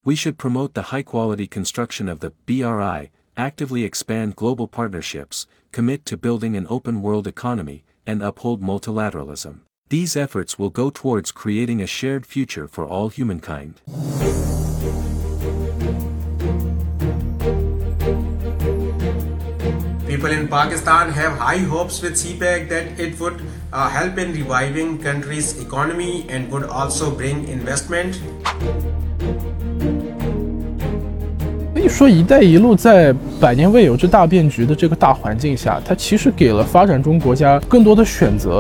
We should promote the high-quality construction of the BRI, actively expand global partnerships, commit to building an open world economy, and uphold multilateralism. These efforts will go towards creating a shared future for all humankind. People in Pakistan have high hopes with CPEC that it would help in reviving country's economy and would also bring investment. 可以说，“一带一路”在百年未有之大变局的这个大环境下，它其实给了发展中国家更多的选择。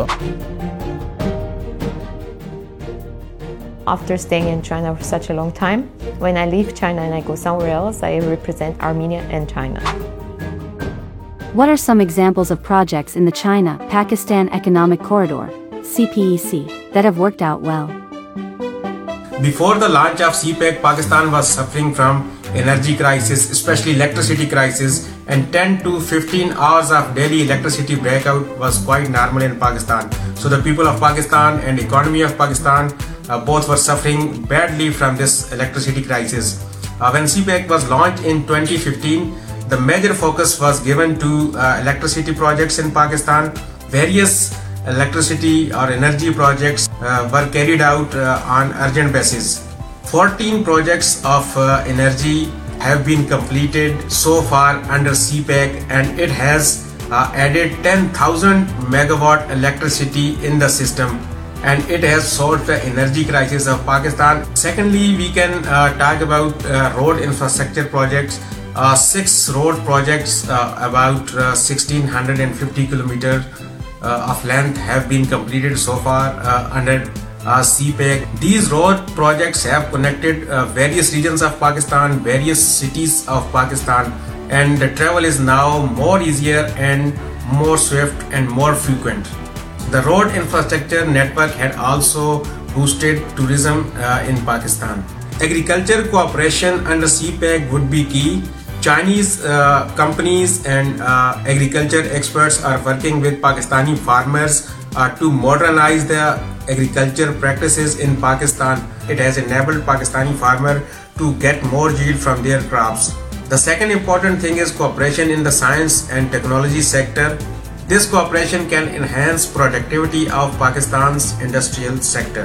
After staying in China for such a long time, when I leave China and I go somewhere else, I represent Armenia and China. What are some examples of projects in the China-Pakistan Economic Corridor, CPEC, that have worked out well? Before the launch of CPEC, Pakistan was suffering from energy crisis, especially electricity crisis, and 10 to 15 hours of daily electricity breakout was quite normal in Pakistan. So the people of Pakistan and economy of Pakistan both were suffering badly from this electricity crisis. When CPEC was launched in 2015, the major focus was given to electricity projects in Pakistan. Various electricity or energy projects were carried out on urgent basis. 14 projects of energy have been completed so far under CPEC, and it has added 10,000 megawatt electricity in the system, and it has solved the energy crisis of Pakistan. Secondly, we can talk about road infrastructure projects. 6 road projects about 1650 kilometers of length have been completed so far under CPEC. These road projects have connected various regions of Pakistan, various cities of Pakistan, and the travel is now more easier and more swift and more frequent. The road infrastructure network had also boosted tourism in Pakistan. Agriculture cooperation under CPEC would be key. Chinese companies and agriculture experts are working with Pakistani farmers to modernize the agriculture practices in Pakistan. It has enabled Pakistani farmer to get more yield from their crops. The second important thing is cooperation in the science and technology sector. This cooperation can enhance productivity of Pakistan's industrial sector.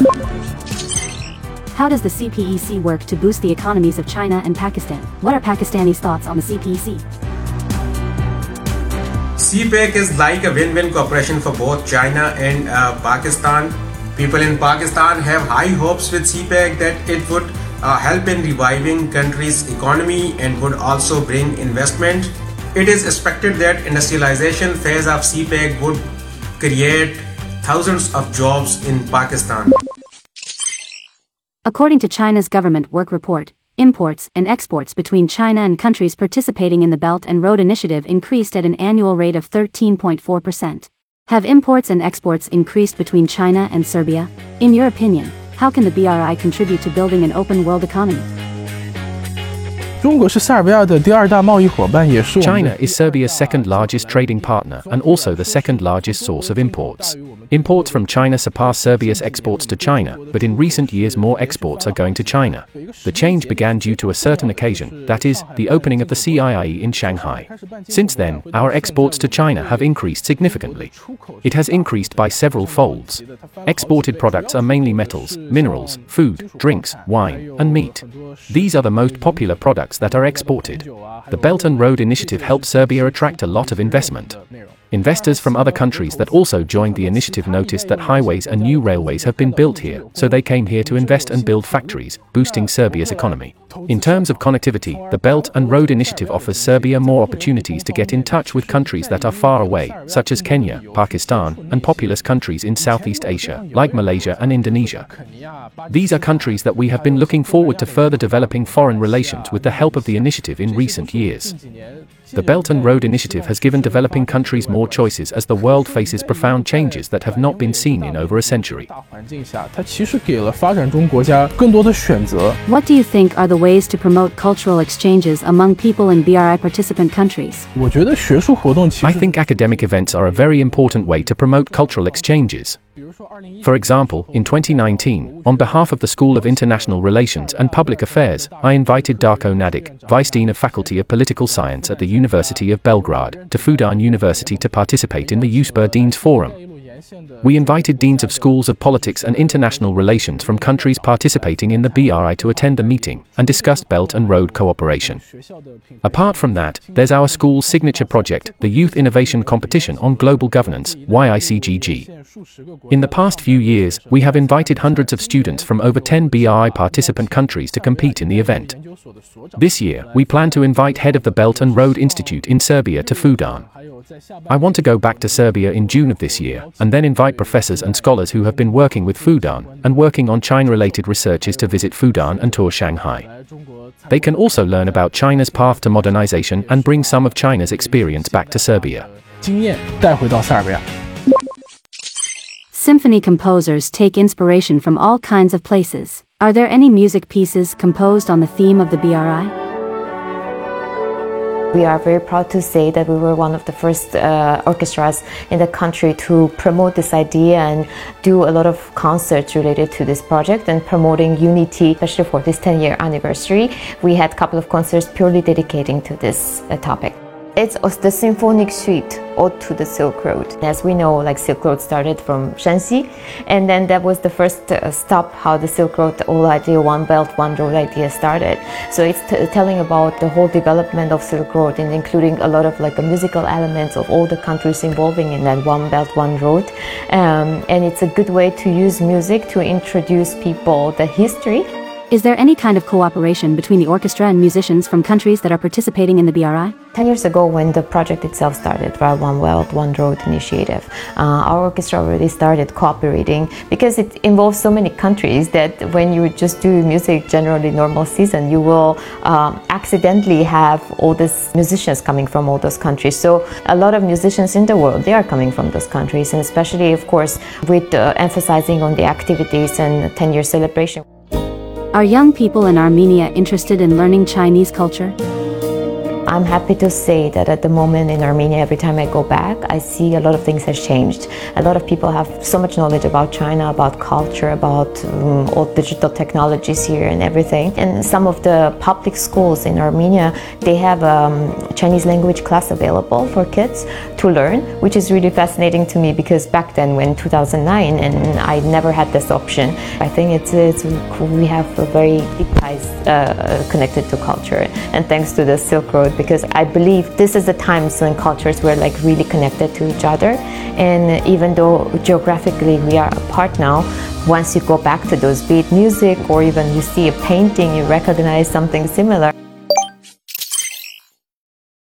How does the CPEC work to boost the economies of China and Pakistan? What are Pakistanis' thoughts on the CPEC? CPEC is like a win-win cooperation for both China and Pakistan. People in Pakistan have high hopes with CPEC that it would help in reviving country's economy and would also bring investment. It is expected that industrialization phase of CPEC would create thousands of jobs in Pakistan. According to China's government work report, imports and exports between China and countries participating in the Belt and Road Initiative increased at an annual rate of 13.4%. Have imports and exports increased between China and Serbia? In your opinion, how can the BRI contribute to building an open world economy? 中国是塞尔维亚的第2大贸易伙伴，也是我们 China is Serbia's second largest trading partner and also the second largest source of imports. Imports from China surpass Serbia's exports to China, but in recent years more exports are going to China. The change began due to a certain occasion, that is, the opening of the CIIE in Shanghai. Since then, our exports to China have increased significantly. It has increased by several folds. Exported products are mainly metals, minerals, food, drinks, wine, and meat. These are the most popular products that are exported. The Belt and Road Initiative helped Serbia attract a lot of investment. Investors from other countries that also joined the initiative noticed that highways and new railways have been built here, so they came here to invest and build factories, boosting Serbia's economy. In terms of connectivity, the Belt and Road Initiative offers Serbia more opportunities to get in touch with countries that are far away, such as Kenya, Pakistan, and populous countries in Southeast Asia, like Malaysia and Indonesia. These are countries that we have been looking forward to further developing foreign relations with the help of the initiative in recent years. The Belt and Road Initiative has given developing countries more choices as the world faces profound changes that have not been seen in over a century. What do you think are the ways to promote cultural exchanges among people in BRI participant countries? I think academic events are a very important way to promote cultural exchanges. For example, in 2019, on behalf of the School of International Relations and Public Affairs, I invited Darko Nadic, Vice Dean of Faculty of Political Science at the University of Belgrade, to Fudan University to participate in the USBER Deans Forum. We invited deans of schools of politics and international relations from countries participating in the BRI to attend the meeting, and discussed Belt and Road cooperation. Apart from that, there's our school's signature project, the Youth Innovation Competition on Global Governance, YICGG. In the past few years, we have invited hundreds of students from over 10 BRI participant countries to compete in the event. This year, we plan to invite head of the Belt and Road Institute in Serbia to Fudan. I want to go back to Serbia in June of this year, and then invite professors and scholars who have been working with Fudan and working on China-related researches to visit Fudan and tour Shanghai. They can also learn about China's path to modernization and bring some of China's experience back to Serbia. Symphony composers take inspiration from all kinds of places. Are there any music pieces composed on the theme of the BRI? We are very proud to say that we were one of the first orchestras in the country to promote this idea and do a lot of concerts related to this project and promoting unity, especially for this 10-year anniversary. We had a couple of concerts purely dedicating to this topic. It's the symphonic suite, Ode to the Silk Road. As we know, like Silk Road started from Shanxi, and then that was the first stop how the Silk Road, the whole idea, One Belt, One Road idea started. So it's telling about the whole development of Silk Road and including a lot of like the musical elements of all the countries involving in that One Belt, One Road. And it's a good way to use music to introduce people the history. Is there any kind of cooperation between the orchestra and musicians from countries that are participating in the BRI? 10 years ago, when the project itself started, right, One Belt, One Road initiative, our orchestra already started cooperating because it involves so many countries that when you just do music, generally normal season, you will accidentally have all these musicians coming from all those countries. So a lot of musicians in the world, they are coming from those countries, and especially, of course, with emphasizing on the activities and 10-year celebration. Are young people in Armenia interested in learning Chinese culture? I'm happy to say that at the moment in Armenia, every time I go back, I see a lot of things has changed. A lot of people have so much knowledge about China, about culture, about all digital technologies here and everything. And some of the public schools in Armenia, they have Chinese language class available for kids to learn, which is really fascinating to me because back then, when 2009, and I never had this option. I think we have a very deep ties connected to culture, and thanks to the Silk Road, because I believe this is the times when cultures were like really connected to each other. And even though geographically we are apart now, once you go back to those, be it music or even you see a painting, you recognize something similar.